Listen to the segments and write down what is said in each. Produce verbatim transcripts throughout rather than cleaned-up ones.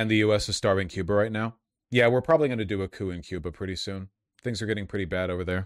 And the U S is starving Cuba right now. Yeah, we're probably going to do a coup in Cuba pretty soon. Things are getting pretty bad over there.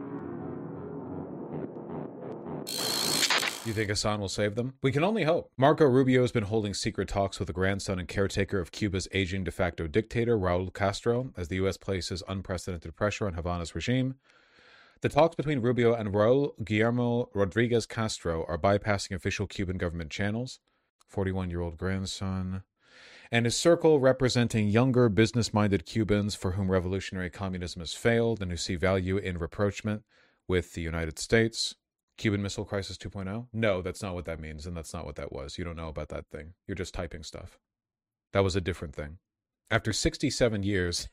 You think Hassan will save them? We can only hope. Marco Rubio has been holding secret talks with the grandson and caretaker of Cuba's aging de facto dictator, Raul Castro, as the U S places unprecedented pressure on Havana's regime. The talks between Rubio and Raul Guillermo Rodriguez Castro are bypassing official Cuban government channels. forty-one-year-old grandson. And his circle representing younger, business-minded Cubans for whom revolutionary communism has failed and who see value in rapprochement with the United States. Cuban Missile Crisis two point oh? No, that's not what that means, and that's not what that was. You don't know about that thing. You're just typing stuff. That was a different thing. After sixty-seven years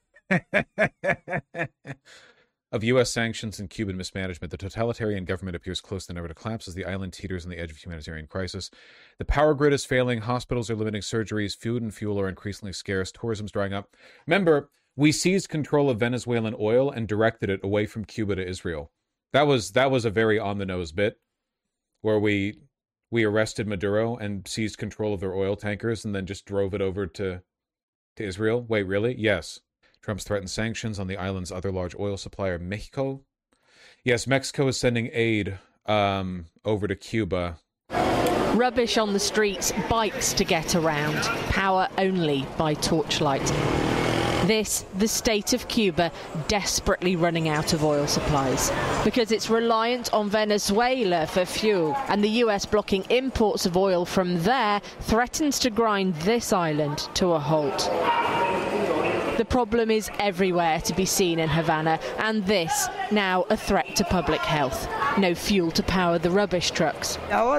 of U S sanctions and Cuban mismanagement, the totalitarian government appears close to never to collapse as the island teeters on the edge of humanitarian crisis. The power grid is failing, hospitals are limiting surgeries, food and fuel are increasingly scarce, tourism's drying up. Remember, we seized control of Venezuelan oil and directed it away from Cuba to Israel. That was that was a very on-the-nose bit, where we we arrested Maduro and seized control of their oil tankers and then just drove it over to, to Israel. Wait, really? Yes. Trump's threatened sanctions on the island's other large oil supplier, Mexico. Yes, Mexico is sending aid um, over to Cuba. Rubbish on the streets, bikes to get around, power only by torchlight. This, the state of Cuba, desperately running out of oil supplies because it's reliant on Venezuela for fuel, and the U S blocking imports of oil from there threatens to grind this island to a halt. The problem is everywhere to be seen in Havana, and this, now a threat to public health. No fuel to power the rubbish trucks. Now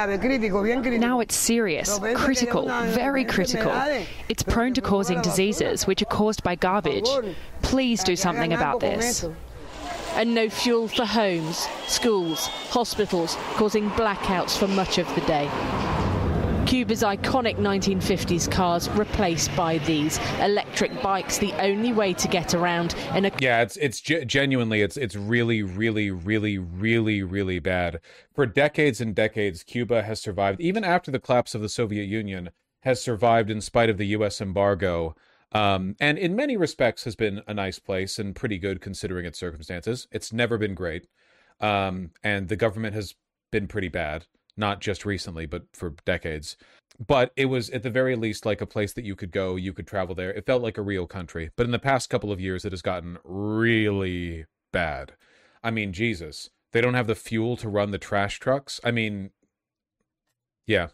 it's serious, critical, very critical. It's prone to causing diseases which are caused by garbage. Please do something about this. And no fuel for homes, schools, hospitals, causing blackouts for much of the day. Cuba's iconic nineteen fifties cars replaced by these electric bikes, the only way to get around in a... Yeah, it's it's ge- genuinely, it's it's really, really, really, really, really bad. For decades and decades, Cuba has survived, even after the collapse of the Soviet Union, has survived in spite of the U S embargo, um, and in many respects has been a nice place and pretty good considering its circumstances. It's never been great, um, and the government has been pretty bad. Not just recently, but for decades. But it was, at the very least, like a place that you could go, you could travel there. It felt like a real country. But in the past couple of years, it has gotten really bad. I mean, Jesus. They don't have the fuel to run the trash trucks. I mean, yeah.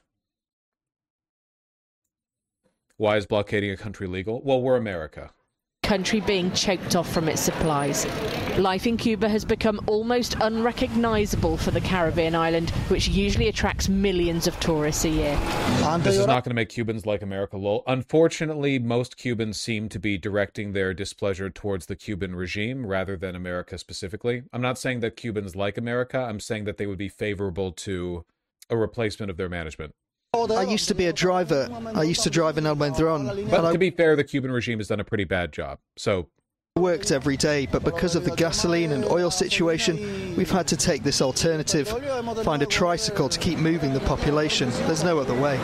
Why is blockading a country legal? Well, we're America. Country being choked off from its supplies. Life in Cuba has become almost unrecognizable for the Caribbean island, which usually attracts millions of tourists a year. This is not going to make Cubans like America, lol. Unfortunately, most Cubans seem to be directing their displeasure towards the Cuban regime rather than America specifically. I'm not saying that Cubans like America. I'm saying that they would be favorable to a replacement of their management. I used to be a driver. I used to drive in El Medron. But to be fair, the Cuban regime has done a pretty bad job. So I worked every day, but because of the gasoline and oil situation, we've had to take this alternative, find a tricycle to keep moving the population. There's no other way.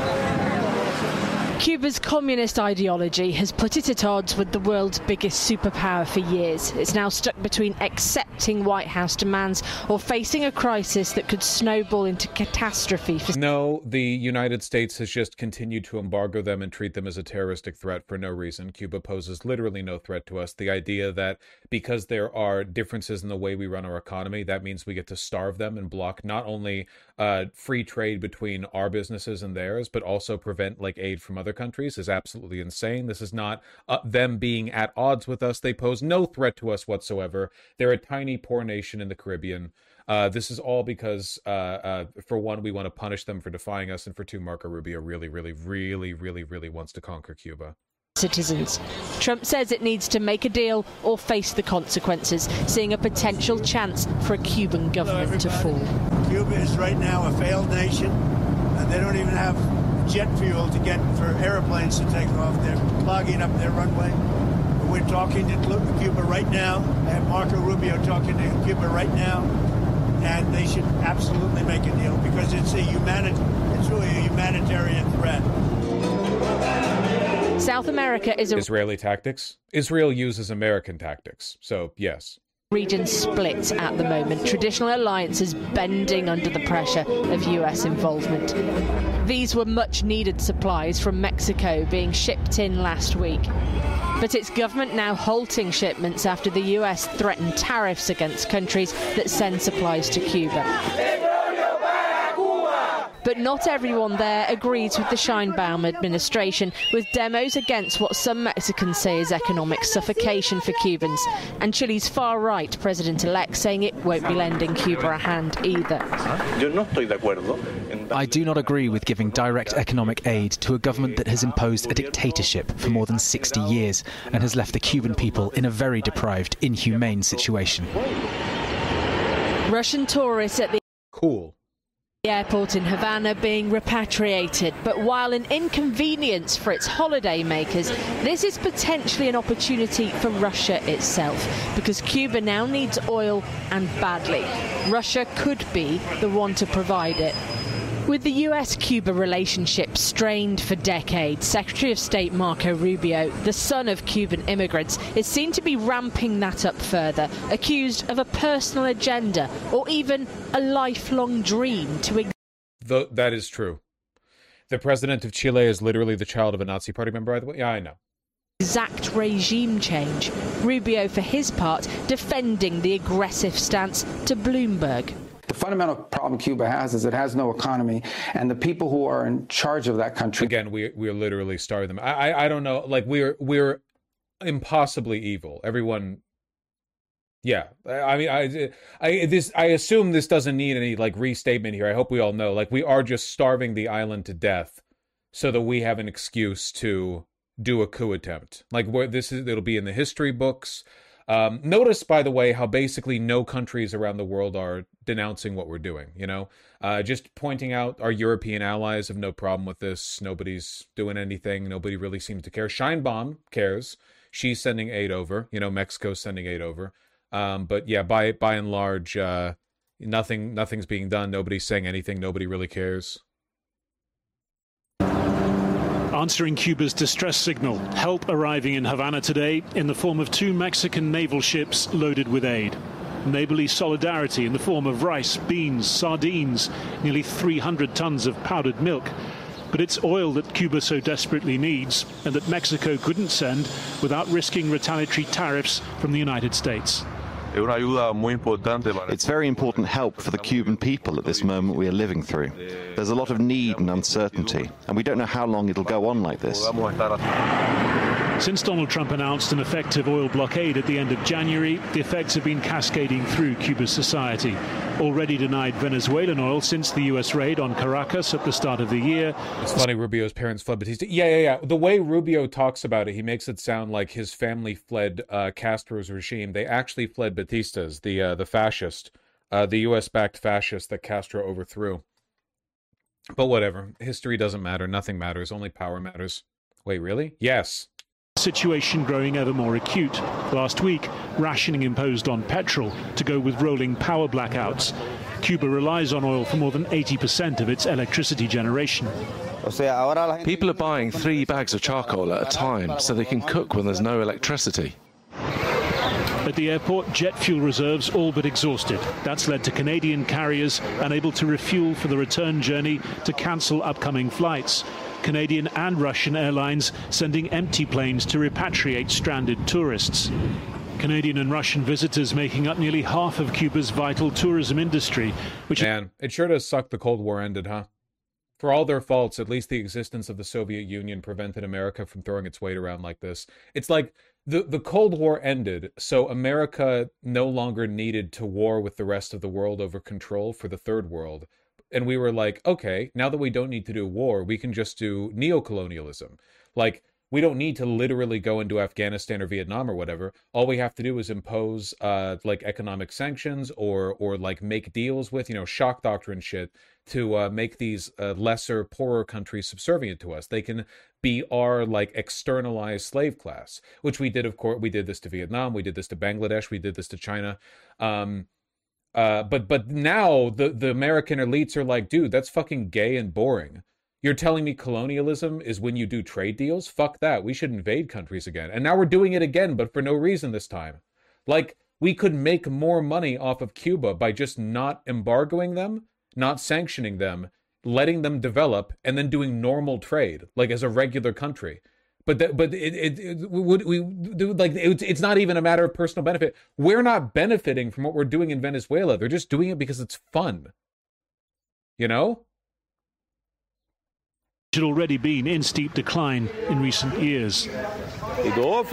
Cuba's communist ideology has put it at odds with the world's biggest superpower for years. It's now stuck between accepting White House demands or facing a crisis that could snowball into catastrophe. For no, the United States has just continued to embargo them and treat them as a terroristic threat for no reason. Cuba poses literally no threat to us. The idea that because there are differences in the way we run our economy, that means we get to starve them and block not only uh, free trade between our businesses and theirs, but also prevent like aid from other countries is absolutely insane. This is not uh, them being at odds with us. They pose no threat to us whatsoever. They're a tiny, poor nation in the Caribbean. Uh, this is all because, uh, uh, for one, we want to punish them for defying us, and for two, Marco Rubio really, really, really, really, really wants to conquer Cuba. Citizens. Trump says it needs to make a deal or face the consequences, seeing a potential chance for a Cuban government to fall. Cuba is right now a failed nation, and they don't even have jet fuel to get for airplanes to take off. They're clogging up their runway. We're talking to Cuba right now. I have Marco Rubio talking to Cuba right now, and they should absolutely make a deal because it's a humanit- it's really a humanitarian threat. South America is a Israeli tactics. Israel uses American tactics. So, yes. Region split at the moment, traditional alliances bending under the pressure of U S involvement. These were much needed supplies from Mexico being shipped in last week. But its government now halting shipments after the U S threatened tariffs against countries that send supplies to Cuba. But not everyone there agrees with the Sheinbaum administration, with demos against what some Mexicans say is economic suffocation for Cubans, and Chile's far-right president-elect saying it won't be lending Cuba a hand either. I do not agree with giving direct economic aid to a government that has imposed a dictatorship for more than sixty years and has left the Cuban people in a very deprived, inhumane situation. Russian tourists at the Cool. airport in Havana being repatriated, but while an inconvenience for its holidaymakers, this is potentially an opportunity for Russia itself, because Cuba now needs oil, and badly. Russia could be the one to provide it. With the U S-Cuba relationship strained for decades, Secretary of State Marco Rubio, the son of Cuban immigrants, is seen to be ramping that up further, accused of a personal agenda or even a lifelong dream to exist. That is true. The president of Chile is literally the child of a Nazi party member, by the way. Yeah, I know. Exact regime change. Rubio, for his part, defending the aggressive stance to Bloomberg. The fundamental problem Cuba has is it has no economy, and the people who are in charge of that country. Again, we we're literally starving them. I, I I don't know. Like we're we're impossibly evil. Everyone. Yeah, I mean, I I this I assume this doesn't need any like restatement here. I hope we all know. Like we are just starving the island to death, so that we have an excuse to do a coup attempt. Like where this is, it'll be in the history books. Um, notice, by the way, how basically no countries around the world are denouncing what we're doing, you know? Uh, just pointing out our European allies have no problem with this. Nobody's doing anything. Nobody really seems to care. Sheinbaum cares. She's sending aid over. You know, Mexico's sending aid over. Um, but yeah, by by and large, uh, nothing nothing's being done. Nobody's saying anything. Nobody really cares. Answering Cuba's distress signal, help arriving in Havana today in the form of two Mexican naval ships loaded with aid. Neighborly solidarity in the form of rice, beans, sardines, nearly three hundred tons of powdered milk. But it's oil that Cuba so desperately needs and that Mexico couldn't send without risking retaliatory tariffs from the United States. It's very important help for the Cuban people at this moment we are living through. There's a lot of need and uncertainty, and we don't know how long it'll go on like this. Since Donald Trump announced an effective oil blockade at the end of January, the effects have been cascading through Cuba's society. Already denied Venezuelan oil since the U S raid on Caracas at the start of the year. It's funny, Rubio's parents fled Batista. Yeah, yeah, yeah. The way Rubio talks about it, he makes it sound like his family fled uh, Castro's regime. They actually fled Batista's, the uh, the fascist, uh, the U S-backed fascist that Castro overthrew. But whatever. History doesn't matter. Nothing matters. Only power matters. Wait, really? Yes. Situation growing ever more acute. Last week, rationing imposed on petrol to go with rolling power blackouts. Cuba relies on oil for more than eighty percent of its electricity generation. People are buying three bags of charcoal at a time so they can cook when there's no electricity. At the airport, jet fuel reserves all but exhausted. That's led to Canadian carriers unable to refuel for the return journey to cancel upcoming flights. Canadian and Russian airlines sending empty planes to repatriate stranded tourists. Canadian and Russian visitors making up nearly half of Cuba's vital tourism industry. Which Man, it sure does suck the Cold War ended, huh? For all their faults, at least the existence of the Soviet Union prevented America from throwing its weight around like this. It's like the, the Cold War ended, so America no longer needed to war with the rest of the world over control for the Third World. And we were like, okay, now that we don't need to do war, we can just do neocolonialism. Like, we don't need to literally go into Afghanistan or Vietnam or whatever. All we have to do is impose, uh, like, economic sanctions or, or like, make deals with, you know, shock doctrine shit to uh, make these uh, lesser, poorer countries subservient to us. They can be our, like, externalized slave class, which we did, of course. We did this to Vietnam. We did this to Bangladesh. We did this to China. Um... Uh, but but now the, the American elites are like, dude, that's fucking gay and boring. You're telling me colonialism is when you do trade deals? Fuck that. We should invade countries again. And now we're doing it again, but for no reason this time. Like, we could make more money off of Cuba by just not embargoing them, not sanctioning them, letting them develop, and then doing normal trade, like as a regular country. But that, but it, it, it would we do like it, it's not even a matter of personal benefit. We're not benefiting from what we're doing in Venezuela. They're just doing it because it's fun. You know? It had already been in steep decline in recent years. In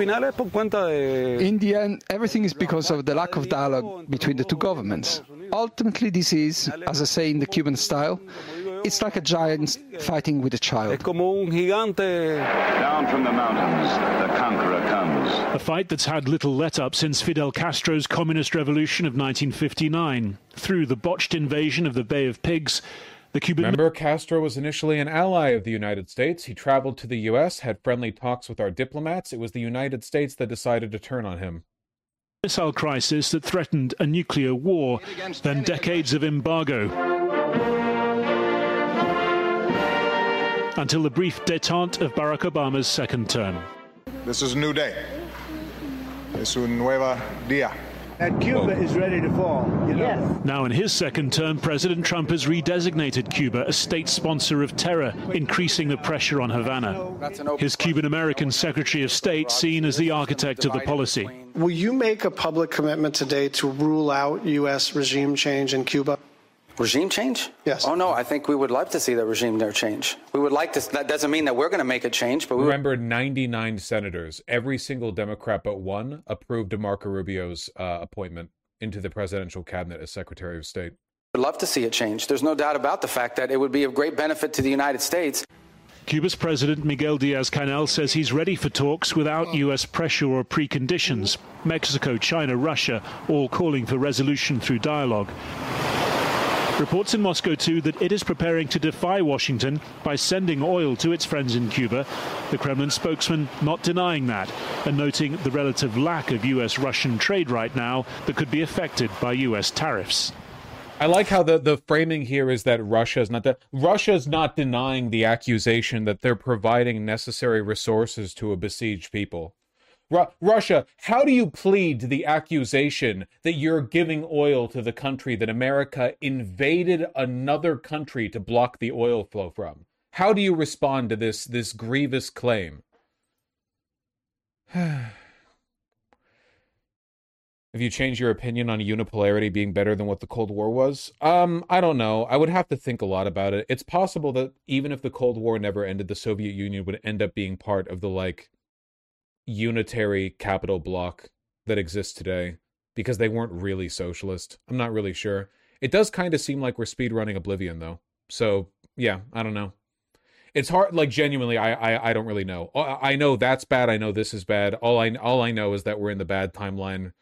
the end, everything is because of the lack of dialogue between the two governments. Ultimately, this is, as I say in the Cuban style, it's like a giant fighting with a child. Down from the mountains, the conqueror comes. A fight that's had little let-up since Fidel Castro's communist revolution of nineteen fifty-nine. Through the botched invasion of the Bay of Pigs, the Cuban... Remember, Castro was initially an ally of the United States. He traveled to the U S, had friendly talks with our diplomats. It was the United States that decided to turn on him. Missile crisis that threatened a nuclear war, then decades of embargo. Until the brief détente of Barack Obama's second term. This is a new day. Es un nuevo día. And Cuba is ready to fall. You know? Yes. Now in his second term, President Trump has redesignated Cuba a state sponsor of terror, increasing the pressure on Havana. His Cuban-American Secretary of State seen as the architect of the policy. Will you make a public commitment today to rule out U S regime change in Cuba? Regime change? Yes. Oh, no, I think we would love to see the regime there change. We would like to. That doesn't mean that we're going to make a change, but we remember ninety-nine senators, every single Democrat but one, approved of Marco Rubio's uh, appointment into the presidential cabinet as Secretary of State. We'd love to see it change. There's no doubt about the fact that it would be of great benefit to the United States. Cuba's President Miguel Diaz-Canel says he's ready for talks without U S pressure or preconditions. Mexico, China, Russia, all calling for resolution through dialogue. Reports in Moscow, too, that it is preparing to defy Washington by sending oil to its friends in Cuba. The Kremlin spokesman not denying that and noting the relative lack of U S-Russian trade right now that could be affected by U S tariffs. I like how the, the framing here is that Russia is not de- Russia's not denying the accusation that they're providing necessary resources to a besieged people. Ru- Russia, how do you plead to the accusation that you're giving oil to the country that America invaded another country to block the oil flow from? How do you respond to this, this grievous claim? Have you changed your opinion on unipolarity being better than what the Cold War was? Um, I don't know. I would have to think a lot about it. It's possible that even if the Cold War never ended, the Soviet Union would end up being part of the, like, unitary capital bloc that exists today because they weren't really socialist. I'm not really sure. It does kind of seem like we're speedrunning Oblivion, though. So, yeah, I don't know. It's hard, like, genuinely, I, I I don't really know. I know that's bad. I know this is bad. All I all I know is that we're in the bad timeline.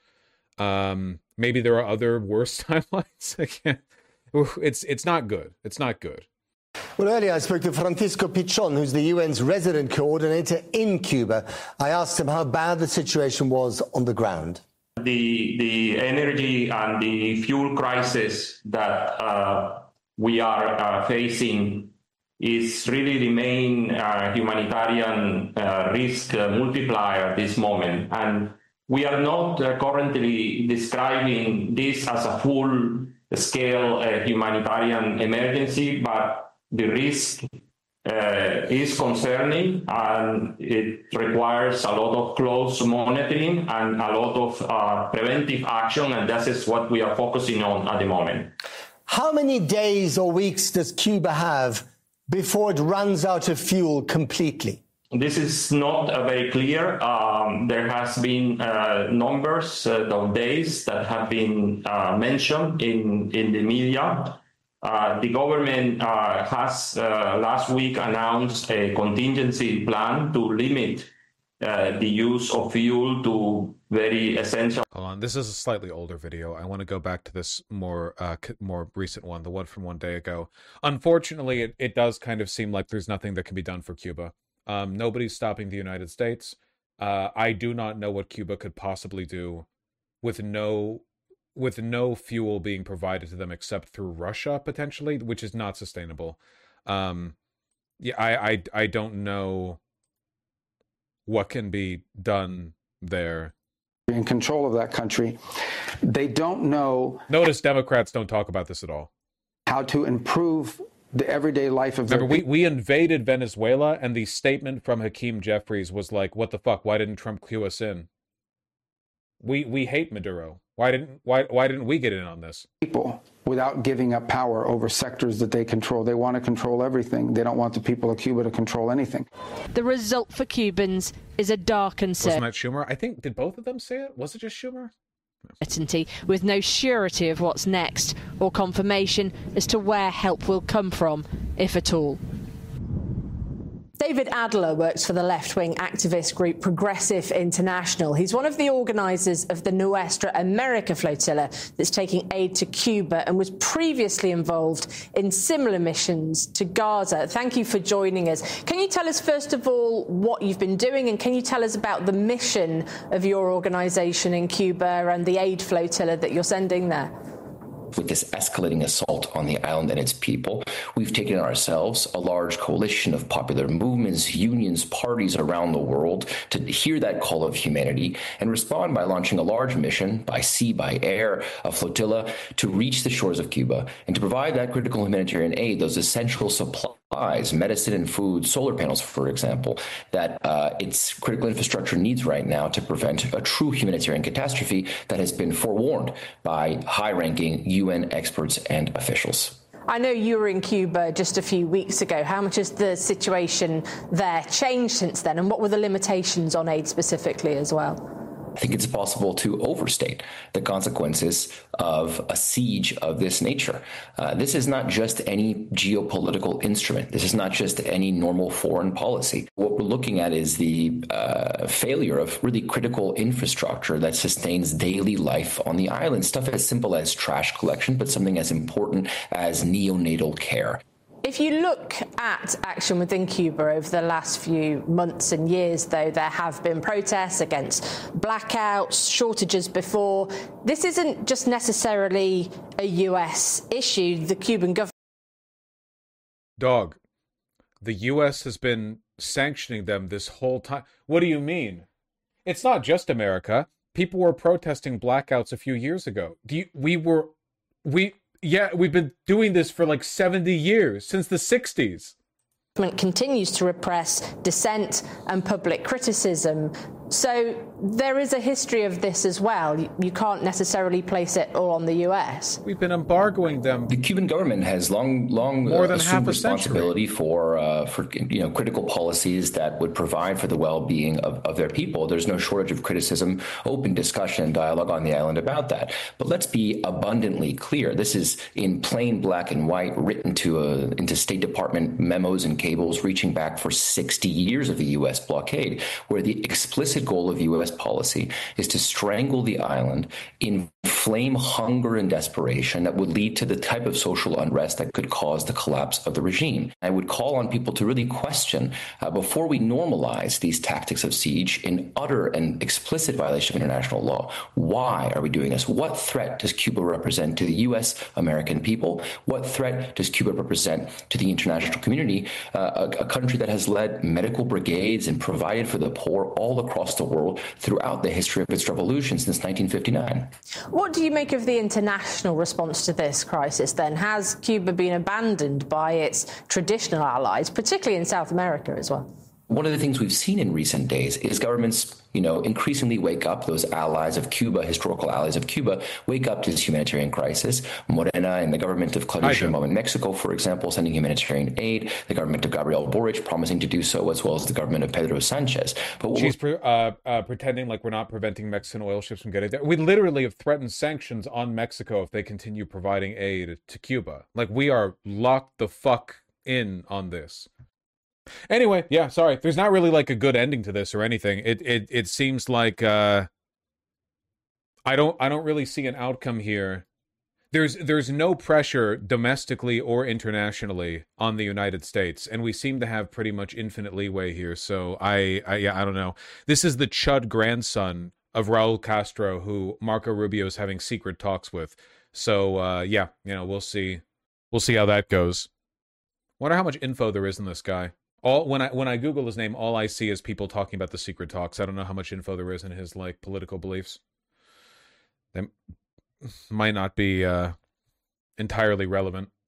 Um, maybe there are other worse timelines. I can't. It's it's not good. It's not good. Well, earlier I spoke to Francisco Pichon, who's the U N's resident coordinator in Cuba. I asked him how bad the situation was on the ground. The, the energy and the fuel crisis that uh, we are uh, facing is really the main uh, humanitarian uh, risk uh, multiplier at this moment. And we are not uh, currently describing this as a full-scale uh, humanitarian emergency, but the risk uh, is concerning, and it requires a lot of close monitoring and a lot of uh, preventive action, and that is what we are focusing on at the moment. How many days or weeks does Cuba have before it runs out of fuel completely? This is not uh, very clear. Um, there has been uh, numbers uh, of days that have been uh, mentioned in, in the media. Uh, the government uh, has uh, last week announced a contingency plan to limit uh, the use of fuel to very essential. Hold on, this is a slightly older video. I want to go back to this more uh, more recent one, the one from one day ago. Unfortunately, it, it does kind of seem like there's nothing that can be done for Cuba. Um, nobody's stopping the United States. Uh, I do not know what Cuba could possibly do with no... with no fuel being provided to them except through Russia, potentially, which is not sustainable. Um, yeah, I, I, I don't know what can be done there. In control of that country, they don't know. Notice Democrats don't talk about this at all. How to improve the everyday life of Remember, their we, we invaded Venezuela, and the statement from Hakeem Jeffries was like, what the fuck, why didn't Trump cue us in? We we hate Maduro. Why didn't why why didn't we get in on this? People without giving up power over sectors that they control. They want to control everything. They don't want the people of Cuba to control anything. The result for Cubans is a dark and Wasn't that Schumer? I think, did both of them say it? Was it just Schumer? certainty, with no surety of what's next or confirmation as to where help will come from, if at all. David Adler works for the left-wing activist group Progressive International. He's one of the organisers of the Nuestra America flotilla that's taking aid to Cuba and was previously involved in similar missions to Gaza. Thank you for joining us. Can you tell us, first of all, what you've been doing, and can you tell us about the mission of your organisation in Cuba and the aid flotilla that you're sending there? With this escalating assault on the island and its people, we've taken ourselves a large coalition of popular movements, unions, parties around the world to hear that call of humanity and respond by launching a large mission by sea, by air, a flotilla to reach the shores of Cuba and to provide that critical humanitarian aid, those essential supplies, medicine and food, solar panels, for example, that uh, its critical infrastructure needs right now to prevent a true humanitarian catastrophe that has been forewarned by high-ranking U N experts and officials. I know you were in Cuba just a few weeks ago. How much has the situation there changed since then, and what were the limitations on aid specifically as well? I think it's possible to overstate the consequences of a siege of this nature. Uh, this is not just any geopolitical instrument. This is not just any normal foreign policy. What we're looking at is the uh, failure of really critical infrastructure that sustains daily life on the island. Stuff as simple as trash collection, but something as important as neonatal care. If you look at action within Cuba over the last few months and years, though, there have been protests against blackouts, shortages before. This isn't just necessarily a U S issue. The Cuban government... Dog, the U S has been sanctioning them this whole time. What do you mean? It's not just America. People were protesting blackouts a few years ago. Do you, we were... we. Yeah, we've been doing this for like seventy years, since the sixties. Continues to repress dissent and public criticism. So there is a history of this as well. You can't necessarily place it all on the U S. We've been embargoing them. The Cuban government has long, long more than assumed half a responsibility century. for, uh, for you know, critical policies that would provide for the well-being of, of their people. There's no shortage of criticism, open discussion, and dialogue on the island about that. But let's be abundantly clear. This is in plain black and white, written to a, into State Department memos and cables reaching back for sixty years of the U S blockade, where the explicit goal of U S policy is to strangle the island, inflame hunger and desperation that would lead to the type of social unrest that could cause the collapse of the regime. I would call on people to really question, uh, before we normalize these tactics of siege in utter and explicit violation of international law, why are we doing this? What threat does Cuba represent to the U S American people? What threat does Cuba represent to the international community, uh, a, a country that has led medical brigades and provided for the poor all across the world throughout the history of its revolution since nineteen fifty-nine. What do you make of the international response to this crisis, then? Has Cuba been abandoned by its traditional allies, particularly in South America as well? One of the things we've seen in recent days is governments, you know, increasingly wake up, those allies of Cuba, historical allies of Cuba, wake up to this humanitarian crisis. Morena and the government of Claudia Sheinbaum in Mexico, for example, sending humanitarian aid, the government of Gabriel Boric promising to do so, as well as the government of Pedro Sanchez. But She's pre- uh, uh, pretending like we're not preventing Mexican oil ships from getting there. We literally have threatened sanctions on Mexico if they continue providing aid to Cuba. Like, we are locked the fuck in on this. Anyway, yeah, sorry. There's not really like a good ending to this or anything. It it it seems like uh I don't I don't really see an outcome here. There's there's no pressure domestically or internationally on the United States, and we seem to have pretty much infinite leeway here. So I I yeah, I don't know. This is the Chud grandson of Raul Castro, who Marco Rubio is having secret talks with. So uh yeah, you know, we'll see. We'll see how that goes. Wonder how much info there is in this guy. All when I when I Google his name, all I see is people talking about the secret talks. I don't know how much info there is in his like political beliefs. They might not be uh, entirely relevant.